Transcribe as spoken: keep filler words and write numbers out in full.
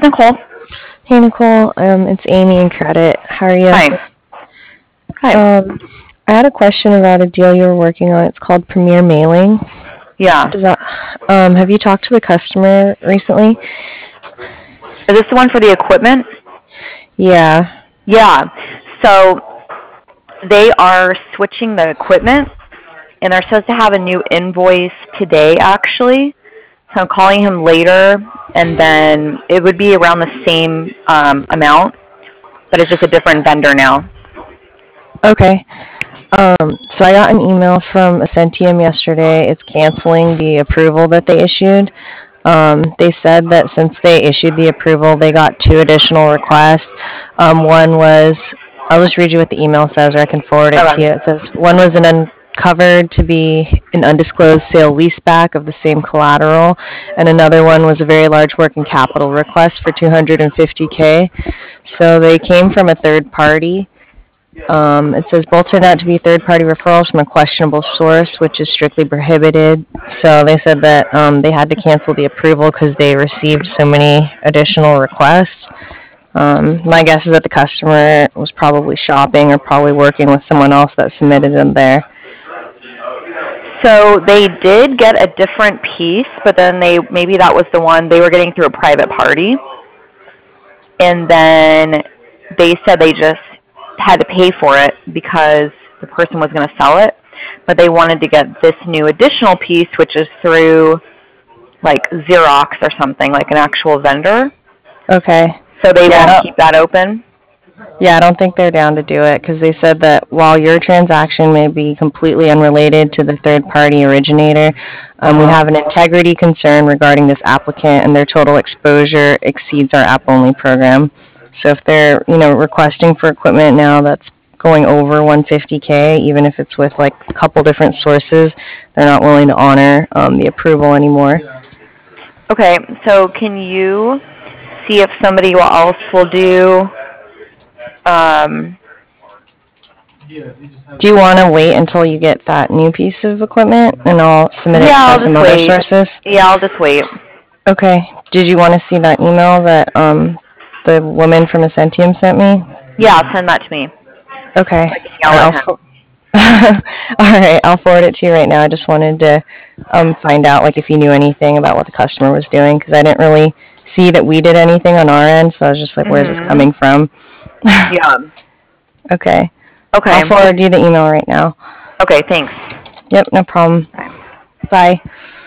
Nicole. Hey, Nicole. Um, it's Amy in Credit. How are you? Hi. Hi. Um, I had a question about a deal you were working on. It's called Premier Mailing. Yeah. Does that, um, have you talked to the customer recently? Is this the one for the equipment? Yeah. Yeah. So they are switching the equipment, and they're supposed to have a new invoice today, actually. So I'm calling him later, and then it would be around the same um, amount, but it's just a different vendor now. Okay. Um, so I got an email from Ascentium yesterday. It's canceling the approval that they issued. Um, they said that since they issued the approval, they got two additional requests. Um, one was, I'll just read you what the email says, or I can forward it to Okay. you. It says, one was an uncovered to be an undisclosed sale leaseback of the same collateral, and another one was a very large working capital request for two hundred fifty K. So they came from a third party. Um, it says both turned out to be third-party referrals from a questionable source, which is strictly prohibited. So they said that um, they had to cancel the approval because they received so many additional requests. Um, my guess is that the customer was probably shopping or probably working with someone else that submitted them there. So they did get a different piece, but then they maybe that was the one they were getting through a private party, and then they said they just had to pay for it because the person was going to sell it, but they wanted to get this new additional piece, which is through like Xerox or something, like an actual vendor. Okay. So they Yeah, I won't don't, keep that open. yeah, I don't think they're down to do it because they said that while your transaction may be completely unrelated to the third-party originator, um, we Uh-huh. have an integrity concern regarding this applicant and their total exposure exceeds our app-only program. So if they're, you know, requesting for equipment now that's going over one hundred fifty K, even if it's with like a couple different sources, they're not willing to honor um, the approval anymore. Okay, so can you see if somebody else will do um Do you want to wait until you get that new piece of equipment and I'll submit it yeah, for I'll some just other wait. sources? Yeah, I'll just wait. Okay. Did you want to see that email that um the woman from Ascentium sent me? Yeah, send that to me. Okay. So I can All yell right, at I'll him. for- All right, I'll forward it to you right now. I just wanted to um find out like if you knew anything about what the customer was doing because I didn't really see that we did anything on our end, so I was just like, where's this Mhm. coming from? Yeah. Okay. Okay. I'll forward you the email right now. Okay, thanks. Yep, no problem. Bye. Bye.